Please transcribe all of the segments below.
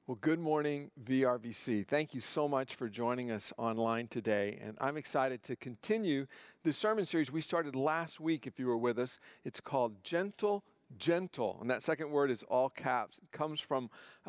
Well, good morning, VRVC. Thank you so much for joining us online today. And I'm excited to continue the sermon series we started last week, if you were with us. It's called Gentle, Gentle. And that second word is all caps. It comes from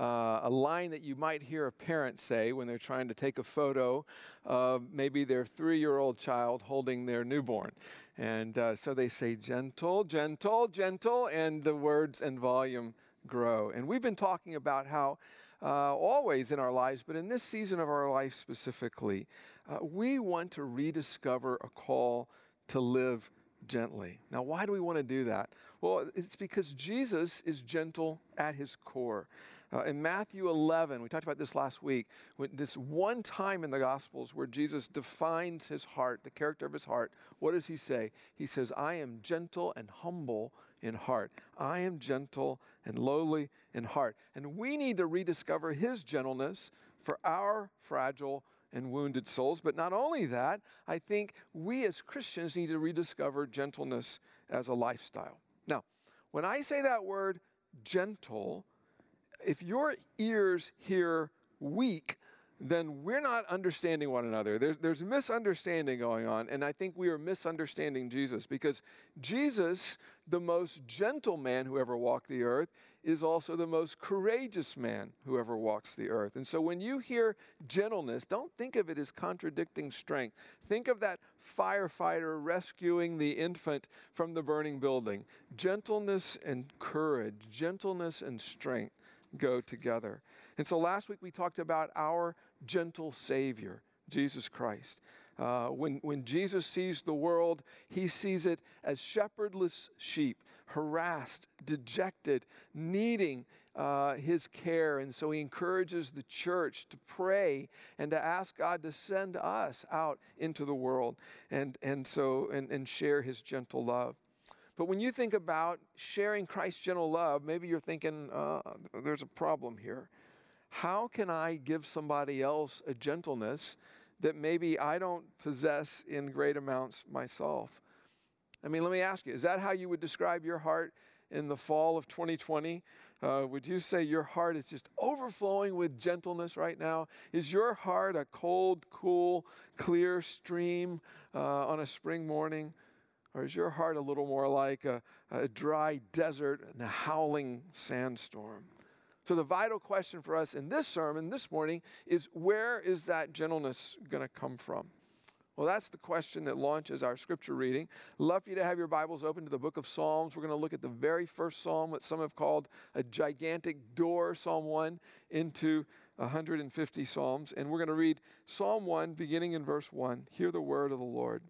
a line that you might hear a parent say when they're trying to take a photo of maybe their 3-year-old child holding their newborn. And so they say gentle, gentle, gentle, and the words and volume grow. And we've been talking about how always in our lives, but in this season of our life specifically, we want to rediscover a call to live gently. Now, why do we want to do that? Well, it's because Jesus is gentle at his core. In Matthew 11, we talked about this last week, this one time in the Gospels where Jesus defines his heart, the character of his heart. What does he say? He says, I am gentle and humble in heart. I am gentle and lowly in heart. And we need to rediscover his gentleness for our fragile and wounded souls. But not only that, I think we as Christians need to rediscover gentleness as a lifestyle. Now, when I say that word gentle, if your ears hear weak, then we're not understanding one another. There's misunderstanding going on, and I think we are misunderstanding Jesus, because Jesus, the most gentle man who ever walked the earth, is also the most courageous man who ever walks the earth. And so when you hear gentleness, don't think of it as contradicting strength. Think of that firefighter rescuing the infant from the burning building. Gentleness and courage, gentleness and strength go together. And so last week we talked about our gentle Savior, Jesus Christ. When Jesus sees the world, he sees it as shepherdless sheep, harassed, dejected, needing his care. And so he encourages the church to pray and to ask God to send us out into the world and share his gentle love. But when you think about sharing Christ's gentle love, maybe you're thinking, there's a problem here. How can I give somebody else a gentleness that maybe I don't possess in great amounts myself? I mean, let me ask you, is that how you would describe your heart in the fall of 2020? Would you say your heart is just overflowing with gentleness right now? Is your heart a cold, cool, clear stream on a spring morning? Or is your heart a little more like a dry desert and a howling sandstorm? So the vital question for us in this sermon this morning is, where is that gentleness going to come from? Well, that's the question that launches our scripture reading. Love for you to have your Bibles open to the book of Psalms. We're going to look at the very first psalm, what some have called a gigantic door, Psalm 1, into 150 psalms. And we're going to read Psalm 1, beginning in verse 1. Hear the word of the Lord.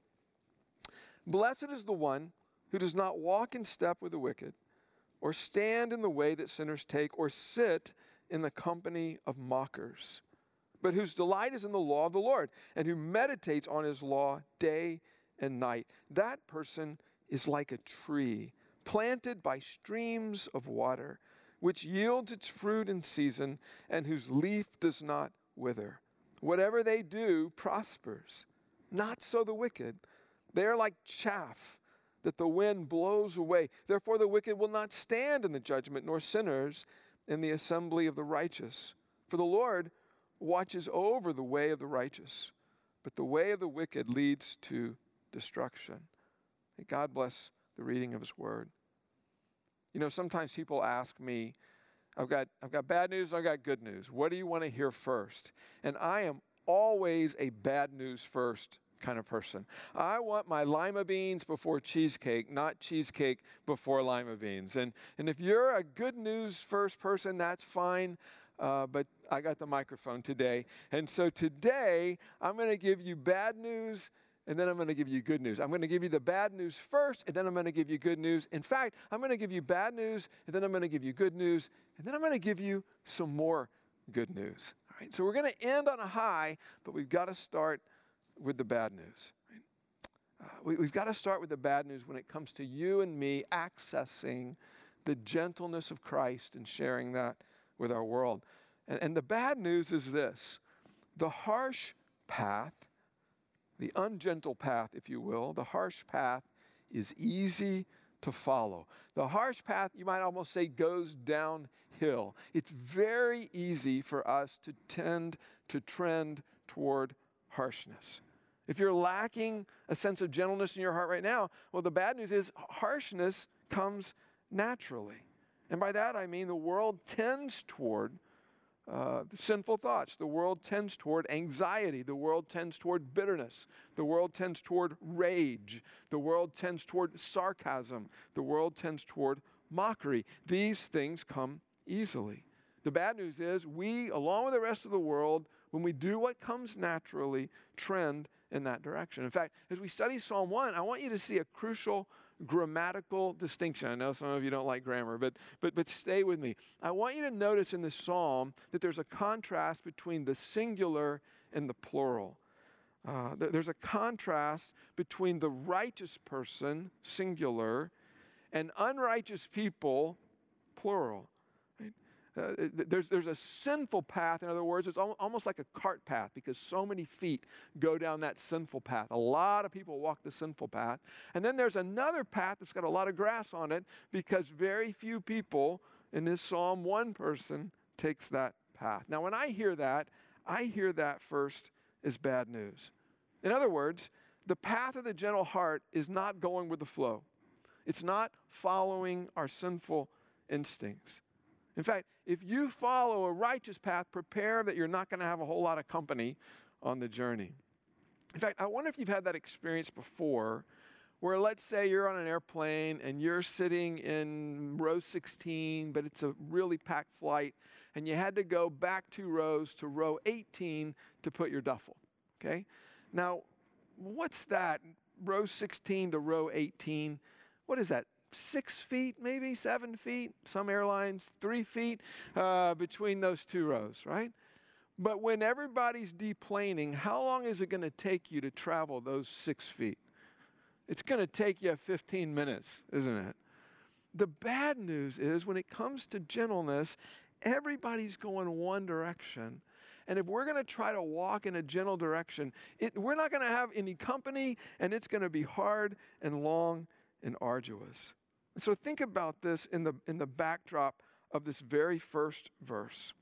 Blessed is the one who does not walk in step with the wicked, or stand in the way that sinners take, or sit in the company of mockers, but whose delight is in the law of the Lord, and who meditates on his law day and night. That person is like a tree planted by streams of water, which yields its fruit in season, and whose leaf does not wither. Whatever they do prospers. Not so the wicked. They are like chaff that the wind blows away. Therefore the wicked will not stand in the judgment, nor sinners in the assembly of the righteous. For the Lord watches over the way of the righteous, but the way of the wicked leads to destruction. May God bless the reading of his word. You know, sometimes people ask me, I've got bad news, I've got good news. What do you want to hear first? And I am always a bad news first kind of person. I want my lima beans before cheesecake, not cheesecake before lima beans. And if you're a good news first person, that's fine. But I got the microphone today. And so today, I'm going to give you bad news, and then I'm going to give you good news. I'm going to give you the bad news first, and then I'm going to give you good news. In fact, I'm going to give you bad news, and then I'm going to give you good news, and then I'm going to give you some more good news. All right, so we're going to end on a high, but we've got to start with the bad news. Right? We've got to start with the bad news when it comes to you and me accessing the gentleness of Christ and sharing that with our world. And the bad news is this: the harsh path, the ungentle path, if you will, the harsh path is easy to follow. The harsh path, you might almost say, goes downhill. It's very easy for us to tend to trend toward harshness. If you're lacking a sense of gentleness in your heart right now, well, the bad news is harshness comes naturally. And by that I mean the world tends toward sinful thoughts. The world tends toward anxiety. The world tends toward bitterness. The world tends toward rage. The world tends toward sarcasm. The world tends toward mockery. These things come easily. The bad news is we, along with the rest of the world, when we do what comes naturally, trend in that direction. In fact, as we study Psalm 1, I want you to see a crucial grammatical distinction. I know some of you don't like grammar, but stay with me. I want you to notice in this psalm that there's a contrast between the singular and the plural. There's a contrast between the righteous person, singular, and unrighteous people, plural. There's a sinful path. In other words, it's almost like a cart path because so many feet go down that sinful path. A lot of people walk the sinful path. And then there's another path that's got a lot of grass on it because very few people, in this psalm, one person takes that path. Now, when I hear that first as bad news. In other words, the path of the gentle heart is not going with the flow. It's not following our sinful instincts. In fact, if you follow a righteous path, prepare that you're not going to have a whole lot of company on the journey. In fact, I wonder if you've had that experience before where, let's say you're on an airplane and you're sitting in row 16, but it's a really packed flight, and you had to go back 2 rows to row 18 to put your duffel, okay? Now, what's that? Row 16 to row 18, what is that? 6 feet, maybe 7 feet, some airlines 3 feet between those 2 rows, right? But when everybody's deplaning, how long is it going to take you to travel those 6 feet? It's going to take you 15 minutes, isn't it? The bad news is when it comes to gentleness, everybody's going one direction. And if we're going to try to walk in a gentle direction, we're not going to have any company, and it's going to be hard and long and arduous. So think about this in the backdrop of this very first verse.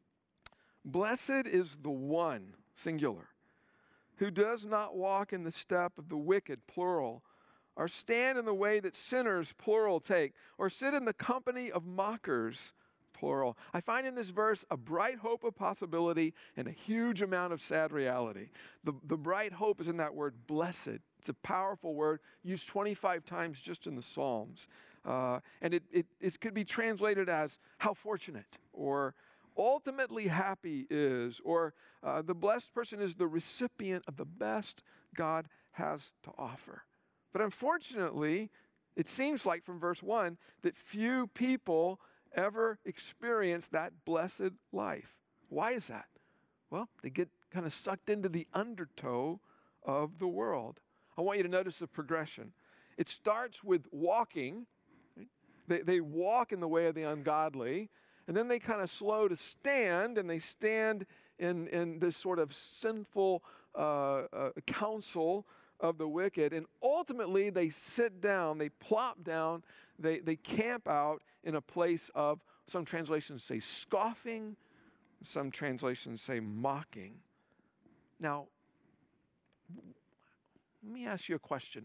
Blessed is the one, singular, who does not walk in the step of the wicked, plural, or stand in the way that sinners, plural, take, or sit in the company of mockers, plural. I find in this verse a bright hope of possibility and a huge amount of sad reality. The bright hope is in that word blessed. It's a powerful word used 25 times just in the Psalms. And it could be translated as how fortunate or ultimately happy is, or the blessed person is the recipient of the best God has to offer. But unfortunately, it seems like from verse 1 that few people ever experience that blessed life. Why is that? Well, they get kind of sucked into the undertow of the world. I want you to notice the progression. It starts with walking. They walk in the way of the ungodly, and then they kind of slow to stand, and they stand in this sort of sinful counsel of the wicked, and ultimately they sit down, they plop down, they camp out in a place of, some translations say scoffing, some translations say mocking. Now, let me ask you a question.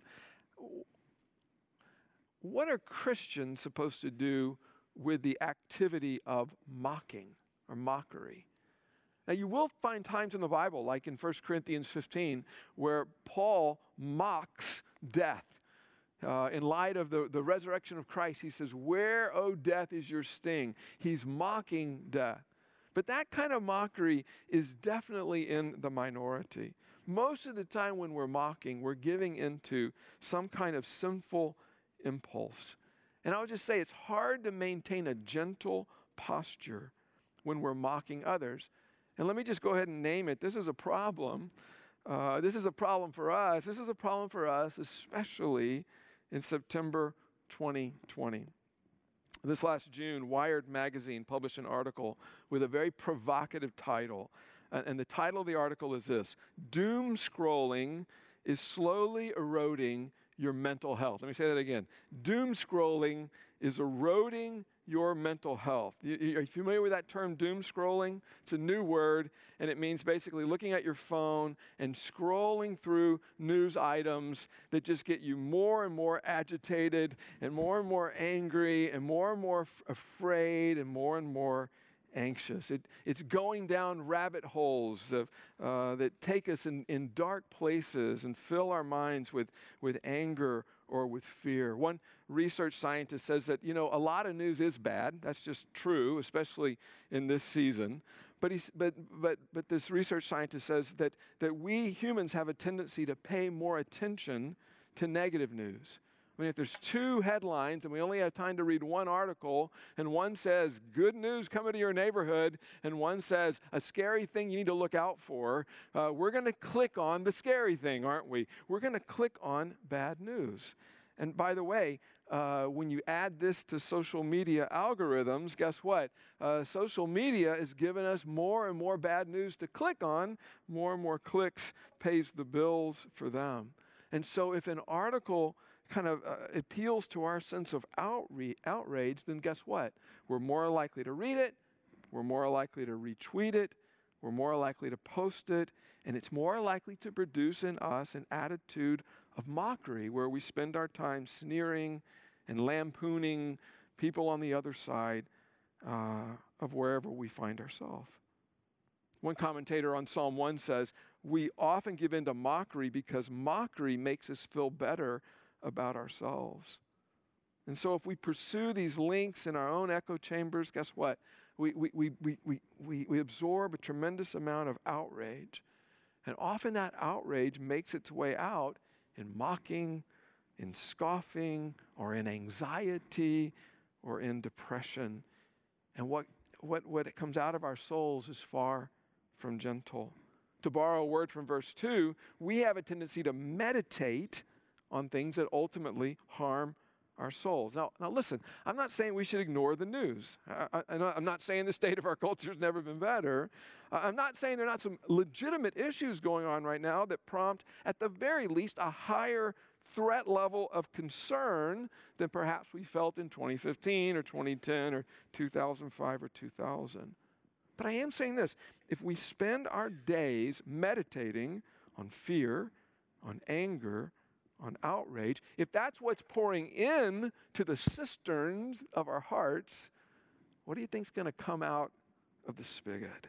What are Christians supposed to do with the activity of mocking or mockery? Now, you will find times in the Bible, like in 1 Corinthians 15, where Paul mocks death. In light of the resurrection of Christ, he says, "Where, O death, is your sting?" He's mocking death. But that kind of mockery is definitely in the minority. Most of the time when we're mocking, we're giving into some kind of sinful impulse. And I would just say it's hard to maintain a gentle posture when we're mocking others. And let me just go ahead and name it. This is a problem. This is a problem for us. This is a problem for us, especially in September 2020. This last June, Wired magazine published an article with a very provocative title. And the title of the article is this: "Doom scrolling is slowly eroding your mental health. Let me say that again. Doom scrolling is eroding your mental health. Are you familiar with that term, doom scrolling? It's a new word, and it means basically looking at your phone and scrolling through news items that just get you more and more agitated and more angry and more afraid and more anxious. It's going down rabbit holes that take us in dark places and fill our minds with anger or with fear. One research scientist says that, a lot of news is bad. That's just true, especially in this season. But this research scientist says that we humans have a tendency to pay more attention to negative news. I mean, if there's two headlines and we only have time to read one article, and one says, good news coming to your neighborhood, and one says, a scary thing you need to look out for, we're going to click on the scary thing, aren't we? We're going to click on bad news. And by the way, when you add this to social media algorithms, guess what? Social media is giving us more and more bad news to click on. More and more clicks pays the bills for them. And so if an article kind of appeals to our sense of outrage, then guess what? We're more likely to read it, we're more likely to retweet it, we're more likely to post it, and it's more likely to produce in us an attitude of mockery where we spend our time sneering and lampooning people on the other side of wherever we find ourselves. One commentator on Psalm 1 says, we often give in to mockery because mockery makes us feel better about ourselves. And so if we pursue these links in our own echo chambers, guess what? We absorb a tremendous amount of outrage. And often that outrage makes its way out in mocking, in scoffing, or in anxiety, or in depression. And what comes out of our souls is far from gentle. To borrow a word from verse 2, we have a tendency to meditate on things that ultimately harm our souls. Now listen, I'm not saying we should ignore the news. I'm not saying the state of our culture has never been better. I'm not saying there are not some legitimate issues going on right now that prompt, at the very least, a higher threat level of concern than perhaps we felt in 2015 or 2010 or 2005 or 2000. But I am saying this, if we spend our days meditating on fear, on anger, on outrage, if that's what's pouring in to the cisterns of our hearts, what do you think is going to come out of the spigot?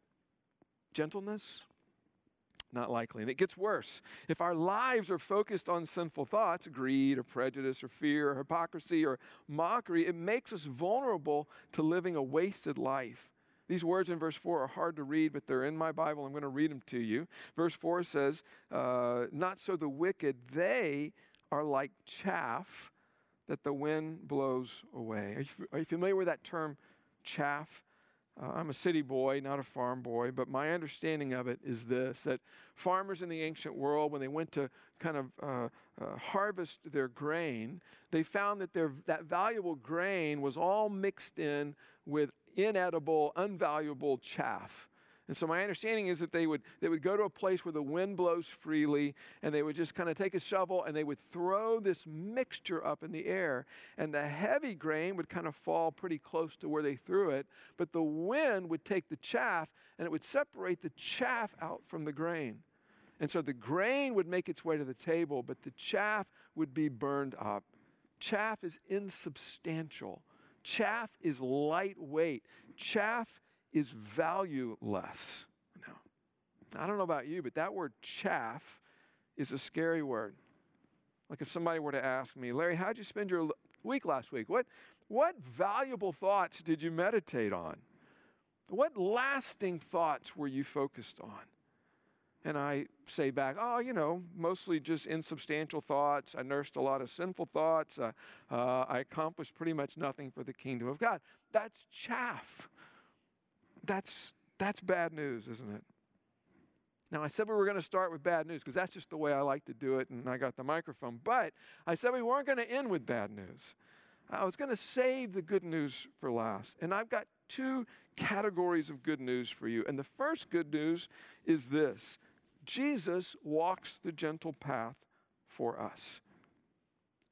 Gentleness? Not likely. And it gets worse. If our lives are focused on sinful thoughts, greed or prejudice or fear or hypocrisy or mockery, it makes us vulnerable to living a wasted life. These words in verse 4 are hard to read, but they're in my Bible. I'm going to read them to you. Verse 4 says, not so the wicked, they are like chaff that the wind blows away. Are you familiar with that term, chaff? I'm a city boy, not a farm boy, but my understanding of it is this, that farmers in the ancient world, when they went to kind of harvest their grain, they found that that valuable grain was all mixed in with inedible, unvaluable chaff. And so my understanding is that they would go to a place where the wind blows freely, and they would just kind of take a shovel and they would throw this mixture up in the air. And the heavy grain would kind of fall pretty close to where they threw it, but the wind would take the chaff and it would separate the chaff out from the grain. And so the grain would make its way to the table, but the chaff would be burned up. Chaff is insubstantial. Chaff is lightweight. Chaff is valueless. Now, I don't know about you, but that word chaff is a scary word. Like if somebody were to ask me, Larry, how'd you spend your week last week? What valuable thoughts did you meditate on? What lasting thoughts were you focused on? And I say back, mostly just insubstantial thoughts. I nursed a lot of sinful thoughts. I accomplished pretty much nothing for the kingdom of God. That's chaff. That's bad news, isn't it? Now, I said we were going to start with bad news because that's just the way I like to do it, and I got the microphone. But I said we weren't going to end with bad news. I was going to save the good news for last. And I've got two categories of good news for you. And the first good news is this. Jesus walks the gentle path for us.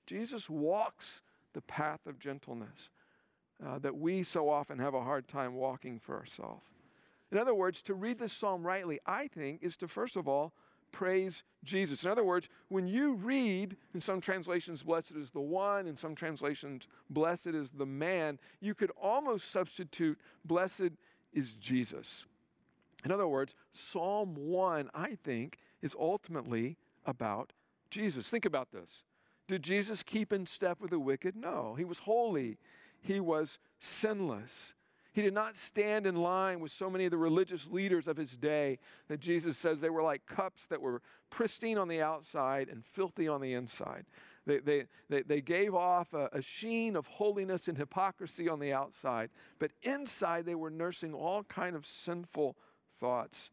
Jesus walks the path of gentleness that we so often have a hard time walking for ourselves. In other words, to read this psalm rightly, I think, is to first of all praise Jesus. In other words, when you read, in some translations, blessed is the one, in some translations, blessed is the man, you could almost substitute blessed is Jesus. In other words, Psalm 1, I think, is ultimately about Jesus. Think about this. Did Jesus keep in step with the wicked? No. He was holy. He was sinless. He did not stand in line with so many of the religious leaders of his day that Jesus says they were like cups that were pristine on the outside and filthy on the inside. They gave off a sheen of holiness and hypocrisy on the outside, but inside they were nursing all kind of sinful thoughts.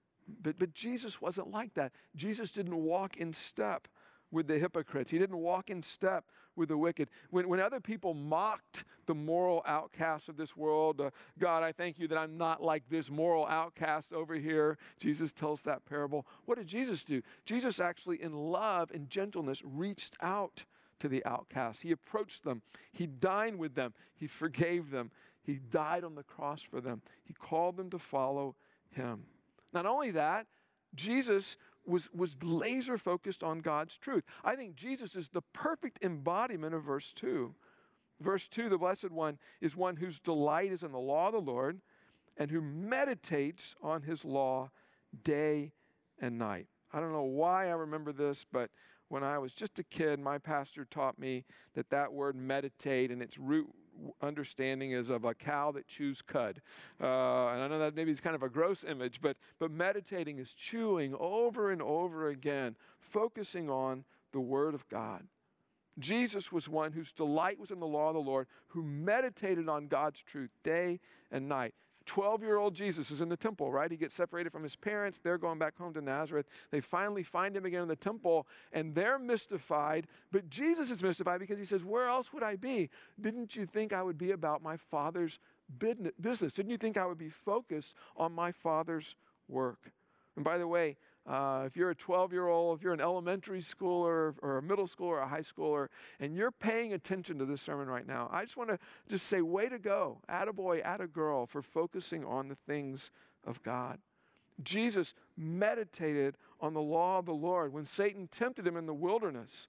But Jesus wasn't like that. Jesus didn't walk in step with the hypocrites. He didn't walk in step with the wicked. When other people mocked the moral outcasts of this world, God, I thank you that I'm not like this moral outcast over here. Jesus tells that parable. What did Jesus do? Jesus actually, in love and gentleness, reached out to the outcasts. He approached them. He dined with them. He forgave them. He died on the cross for them. He called them to follow him. Not only that, Jesus was laser focused on God's truth. I think Jesus is the perfect embodiment of verse 2. Verse 2, the blessed one is one whose delight is in the law of the Lord and who meditates on his law day and night. I don't know why I remember this, but when I was just a kid, my pastor taught me that word meditate and its root understanding is of a cow that chews cud. And I know that maybe it's kind of a gross image, but meditating is chewing over and over again, focusing on the Word of God. Jesus was one whose delight was in the law of the Lord, who meditated on God's truth day and night. 12-year-old Jesus is in the temple, right? He gets separated from his parents. They're going back home to Nazareth. They finally find him again in the temple, and they're mystified. But Jesus is mystified because he says, where else would I be? Didn't you think I would be about my Father's business? Didn't you think I would be focused on my Father's work? And by the way, if you're a 12-year-old, if you're an elementary schooler or a middle schooler or a high schooler, and you're paying attention to this sermon right now, I just want to say, way to go, attaboy, attagirl, for focusing on the things of God. Jesus meditated on the law of the Lord when Satan tempted him in the wilderness.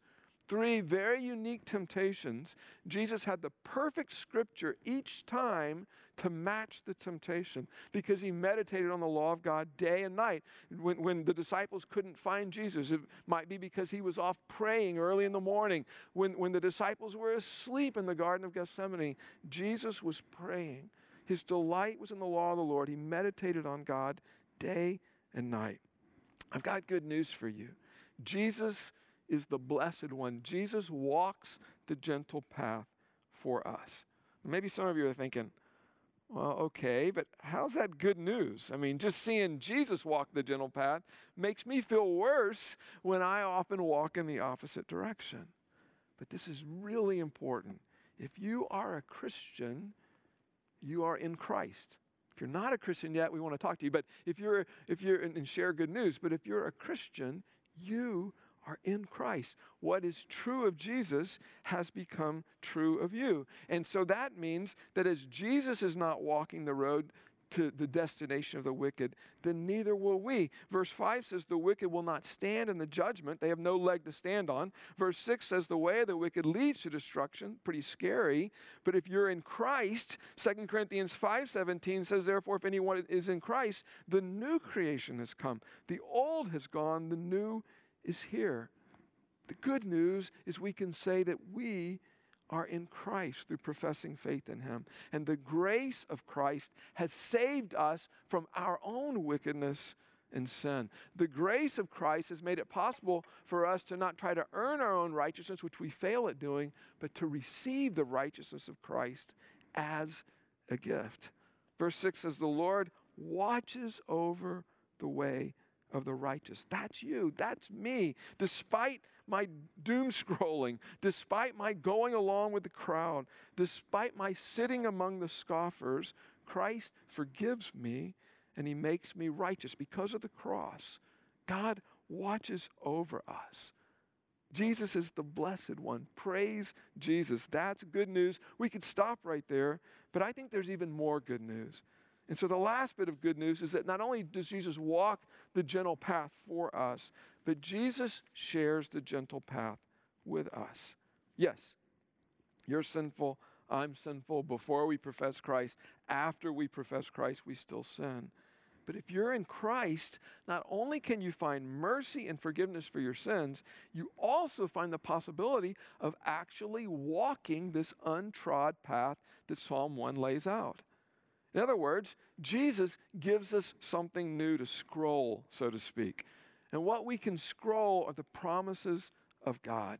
3 very unique temptations. Jesus had the perfect scripture each time to match the temptation because he meditated on the law of God day and night. When the disciples couldn't find Jesus, it might be because he was off praying early in the morning. When the disciples were asleep in the Garden of Gethsemane, Jesus was praying. His delight was in the law of the Lord. He meditated on God day and night. I've got good news for you. Jesus is the blessed one. Jesus walks the gentle path for us. Maybe some of you are thinking, well, okay, but how's that good news? I mean, just seeing Jesus walk the gentle path makes me feel worse when I often walk in the opposite direction. But this is really important. If you are a Christian, you are in Christ. If you're not a Christian yet, we want to talk to you. But if you're and share good news, but if you're a Christian, you are in Christ. What is true of Jesus has become true of you. And so that means that as Jesus is not walking the road to the destination of the wicked, then neither will we. Verse 5 says the wicked will not stand in the judgment. They have no leg to stand on. Verse 6 says the way of the wicked leads to destruction. Pretty scary. But if you're in Christ, 2 Corinthians 5:17 says, therefore, if anyone is in Christ, the new creation has come. The old has gone, the new is here. The good news is we can say that we are in Christ through professing faith in him. And the grace of Christ has saved us from our own wickedness and sin. The grace of Christ has made it possible for us to not try to earn our own righteousness, which we fail at doing, but to receive the righteousness of Christ as a gift. Verse 6 says, the Lord watches over the way of the righteous. That's you. That's me. Despite my doom scrolling, despite my going along with the crowd, despite my sitting among the scoffers, Christ forgives me and he makes me righteous because of the cross. God watches over us. Jesus is the blessed one. Praise Jesus. That's good news. We could stop right there, but I think there's even more good news. And so the last bit of good news is that not only does Jesus walk the gentle path for us, but Jesus shares the gentle path with us. Yes, you're sinful, I'm sinful. Before we profess Christ, after we profess Christ, we still sin. But if you're in Christ, not only can you find mercy and forgiveness for your sins, you also find the possibility of actually walking this untrod path that Psalm 1 lays out. In other words, Jesus gives us something new to scroll, so to speak. And what we can scroll are the promises of God.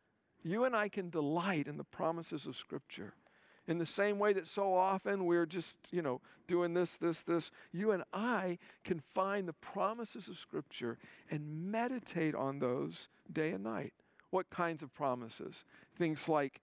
You and I can delight in the promises of Scripture. In the same way that so often we're just, doing this. You and I can find the promises of Scripture and meditate on those day and night. What kinds of promises? Things like,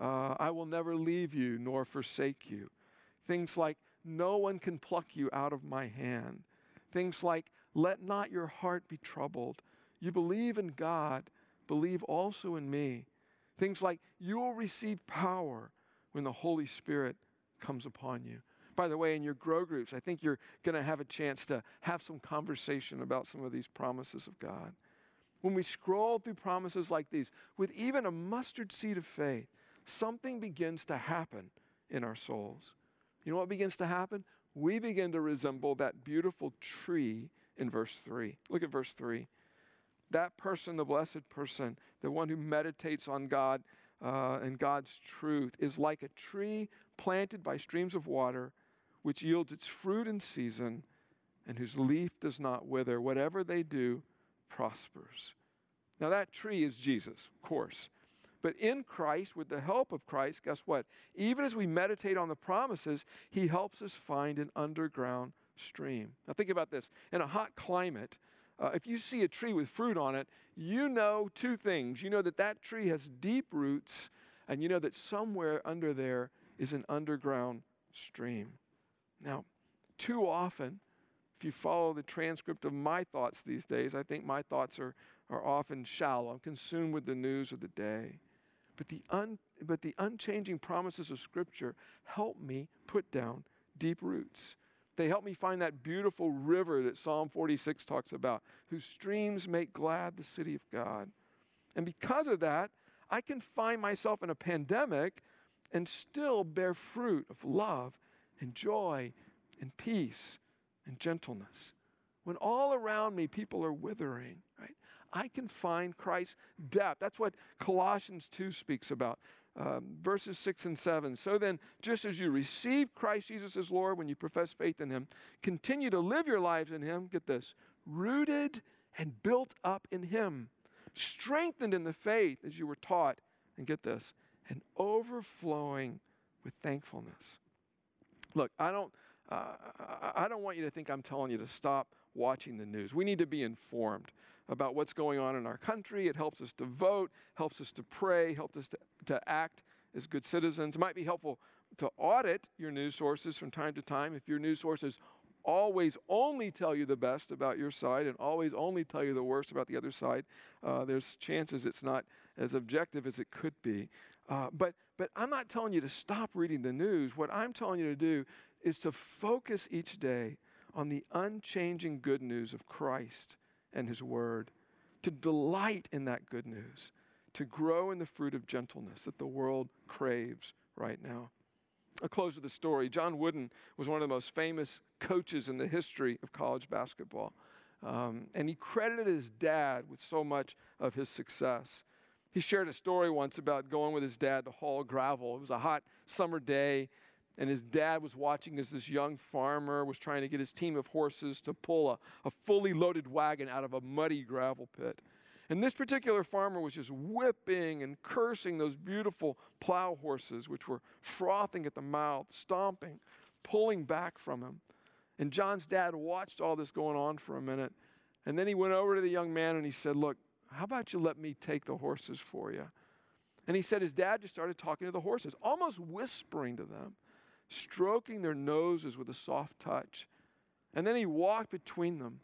I will never leave you nor forsake you. Things like, no one can pluck you out of my hand. Things like, let not your heart be troubled. You believe in God, believe also in me. Things like, you will receive power when the Holy Spirit comes upon you. By the way, in your grow groups, I think you're going to have a chance to have some conversation about some of these promises of God. When we scroll through promises like these, with even a mustard seed of faith, something begins to happen in our souls. You know what begins to happen? We begin to resemble that beautiful tree in verse 3. Look at verse 3. That person, the blessed person, the one who meditates on God and God's truth, is like a tree planted by streams of water, which yields its fruit in season, and whose leaf does not wither. Whatever they do prospers. Now that tree is Jesus, of course. But in Christ, with the help of Christ, guess what? Even as we meditate on the promises, he helps us find an underground stream. Now think about this. In a hot climate, if you see a tree with fruit on it, you know two things. You know that that tree has deep roots, and you know that somewhere under there is an underground stream. Now, too often, if you follow the transcript of my thoughts these days, I think my thoughts are often shallow. I'm consumed with the news of the day. But the unchanging promises of Scripture help me put down deep roots. They help me find that beautiful river that Psalm 46 talks about, whose streams make glad the city of God. And because of that, I can find myself in a pandemic and still bear fruit of love and joy and peace and gentleness. When all around me people are withering, right? I can find Christ's depth. That's what Colossians 2 speaks about. Verses 6 and 7. So then, just as you receive Christ Jesus as Lord when you profess faith in him, continue to live your lives in him, get this, rooted and built up in him, strengthened in the faith as you were taught, and get this, and overflowing with thankfulness. Look, I don't want you to think I'm telling you to stop watching the news. We need to be informed about what's going on in our country. It helps us to vote, helps us to pray, helps us to act as good citizens. It might be helpful to audit your news sources from time to time. If your news sources always only tell you the best about your side and always only tell you the worst about the other side, there's chances it's not as objective as it could be. But I'm not telling you to stop reading the news. What I'm telling you to do is to focus each day on the unchanging good news of Christ and his word, to delight in that good news, to grow in the fruit of gentleness that the world craves right now. I'll close with a story. John Wooden was one of the most famous coaches in the history of college basketball. And he credited his dad with so much of his success. He shared a story once about going with his dad to haul gravel. It was a hot summer day, and his dad was watching as this young farmer was trying to get his team of horses to pull a fully loaded wagon out of a muddy gravel pit. And this particular farmer was just whipping and cursing those beautiful plow horses, which were frothing at the mouth, stomping, pulling back from him. And John's dad watched all this going on for a minute, and then he went over to the young man and he said, "Look, how about you let me take the horses for you?" And he said his dad just started talking to the horses, almost whispering to them, stroking their noses with a soft touch. And then he walked between them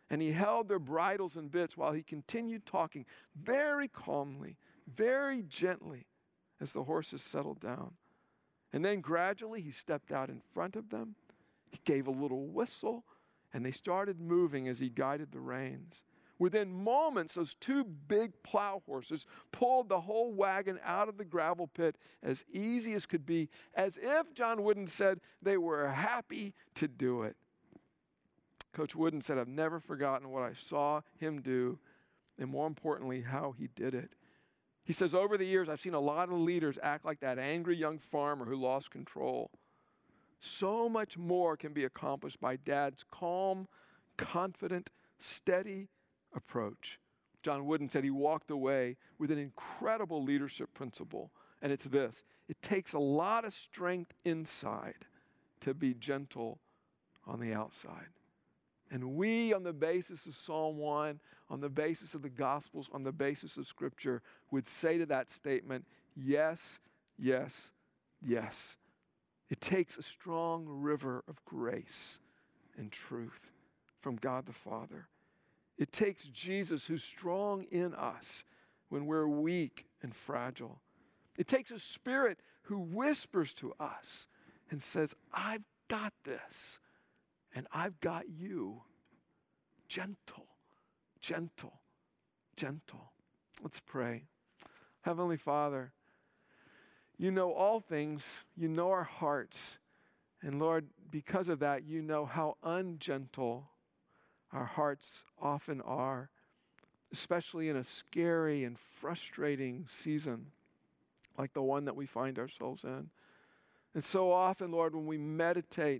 And he held their bridles and bits while he continued talking very calmly, very gently as the horses settled down. And then gradually he stepped out in front of them. He gave a little whistle, and they started moving as he guided the reins. Within moments, those two big plow horses pulled the whole wagon out of the gravel pit as easy as could be, as if, John Wooden said, they were happy to do it. Coach Wooden said, I've never forgotten what I saw him do, and more importantly, how he did it. He says, over the years, I've seen a lot of leaders act like that angry young farmer who lost control. So much more can be accomplished by Dad's calm, confident, steady approach. John Wooden said he walked away with an incredible leadership principle, and it's this: it takes a lot of strength inside to be gentle on the outside. And we, on the basis of Psalm 1, on the basis of the Gospels, on the basis of Scripture, would say to that statement, yes, yes, yes. It takes a strong river of grace and truth from God the Father. It takes Jesus, who's strong in us when we're weak and fragile. It takes a Spirit who whispers to us and says, I've got this, and I've got you. Gentle, gentle, gentle. Let's pray. Heavenly Father, you know all things. You know our hearts. And Lord, because of that, you know how ungentle our hearts often are, especially in a scary and frustrating season like the one that we find ourselves in. And so often, Lord, when we meditate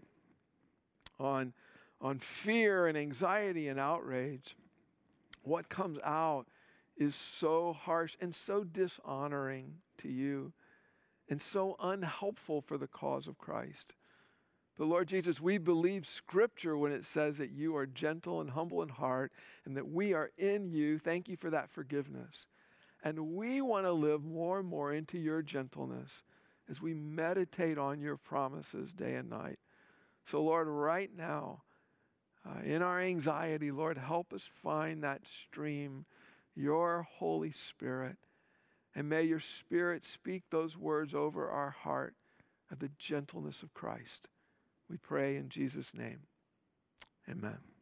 on fear and anxiety and outrage, what comes out is so harsh and so dishonoring to you and so unhelpful for the cause of Christ. But Lord Jesus, we believe Scripture when it says that you are gentle and humble in heart and that we are in you. Thank you for that forgiveness. And we want to live more and more into your gentleness as we meditate on your promises day and night. So Lord, right now, in our anxiety, Lord, help us find that stream, your Holy Spirit. And may your Spirit speak those words over our heart of the gentleness of Christ. We pray in Jesus' name. Amen.